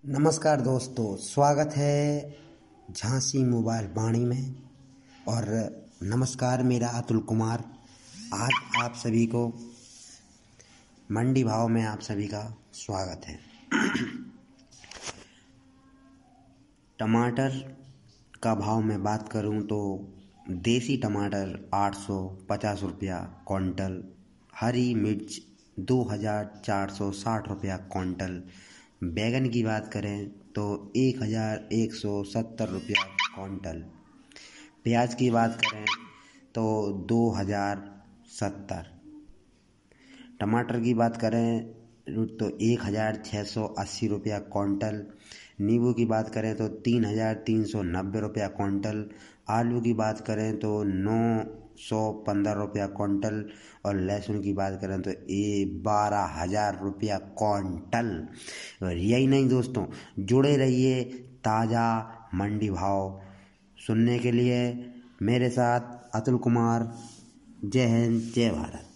नमस्कार दोस्तों, स्वागत है झांसी मोबाइल वाणी में। और नमस्कार, मेरा अतुल कुमार। आज आप सभी को मंडी भाव में आप सभी का स्वागत है। टमाटर का भाव में बात करूं तो देसी टमाटर 850 रुपया क्विंटल, हरी मिर्च 2460 रुपया क्विंटल, बैगन की बात करें तो 1170 रुपया क्विंटल, प्याज की बात करें तो 2070, टमाटर की बात करें तो 1680 रुपया क्विंटल, नींबू की बात करें तो 3390 रुपया क्विंटल, आलू की बात करें तो 915 रुपया क्विंटल और लहसुन की बात करें तो 12,000 रुपया क्विंटल। और यही नहीं दोस्तों, जुड़े रहिए ताज़ा मंडी भाव सुनने के लिए मेरे साथ अतुल कुमार। जय हिंद, जय भारत।